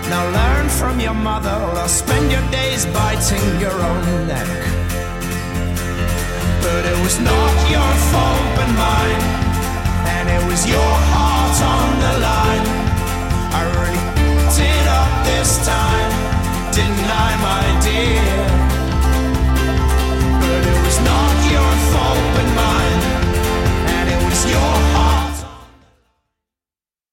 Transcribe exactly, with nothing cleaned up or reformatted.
Now learn from your mother or spend your days biting your own neck. But it was not your fault but mine, and it was your heart on the